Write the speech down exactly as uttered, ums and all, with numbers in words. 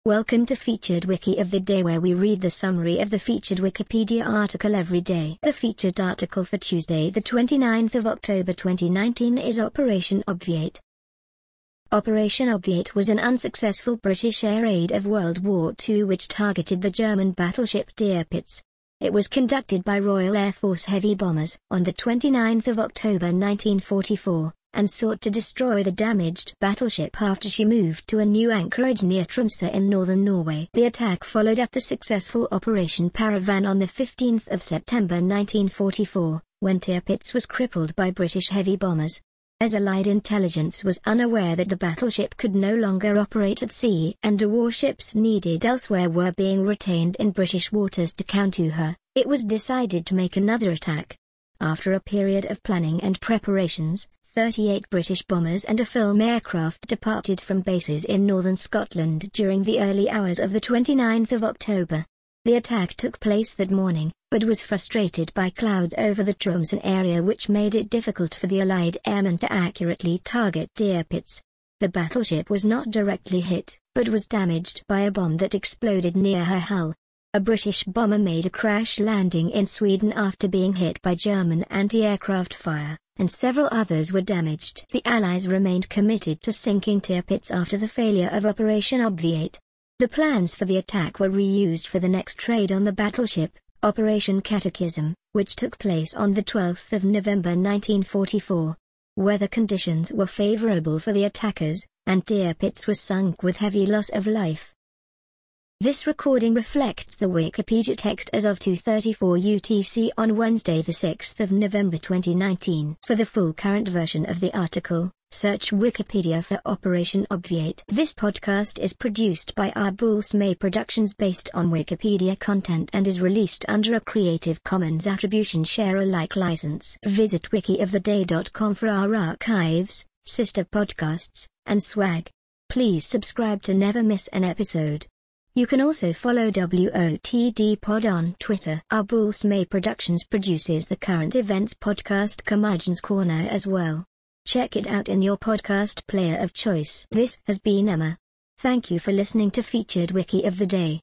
Welcome to Featured Wiki of the Day, where we read the summary of the featured Wikipedia article every day. The featured article for Tuesday the twenty-ninth of October twenty nineteen is Operation Obviate. Operation Obviate was an unsuccessful British air raid of World War Two which targeted the German battleship Tirpitz. It was conducted by Royal Air Force heavy bombers on the twenty-ninth of October nineteen forty-four, and sought to destroy the damaged battleship after she moved to a new anchorage near Tromsø in northern Norway. The attack followed up the successful Operation Paravan on the fifteenth of September nineteen forty-four, when Tirpitz was crippled by British heavy bombers. As Allied intelligence was unaware that the battleship could no longer operate at sea and the warships needed elsewhere were being retained in British waters to counter her, it was decided to make another attack. After a period of planning and preparations, thirty-eight British bombers and a film aircraft departed from bases in northern Scotland during the early hours of the twenty-ninth of October. The attack took place that morning, but was frustrated by clouds over the Tromsø area which made it difficult for the Allied airmen to accurately target Tirpitz. The battleship was not directly hit, but was damaged by a bomb that exploded near her hull. A British bomber made a crash landing in Sweden after being hit by German anti-aircraft fire, and several others were damaged. The Allies remained committed to sinking Tirpitz after the failure of Operation Obviate. The plans for the attack were reused for the next raid on the battleship, Operation Catechism, which took place on the twelfth of November nineteen forty-four. Weather conditions were favorable for the attackers, and Tirpitz was sunk with heavy loss of life. This recording reflects the Wikipedia text as of two thirty-four U T C on Wednesday the sixth of November twenty nineteen. For the full current version of the article, search Wikipedia for Operation Obviate. This podcast is produced by Arbulsmay Productions based on Wikipedia content and is released under a Creative Commons Attribution Share Alike license. Visit wiki of the day dot com for our archives, sister podcasts, and swag. Please subscribe to never miss an episode. You can also follow W O T D Pod on Twitter. Arbulsmay Productions produces the current events podcast Curmudgeon's Corner as well. Check it out in your podcast player of choice. This has been Emma. Thank you for listening to Featured Wiki of the Day.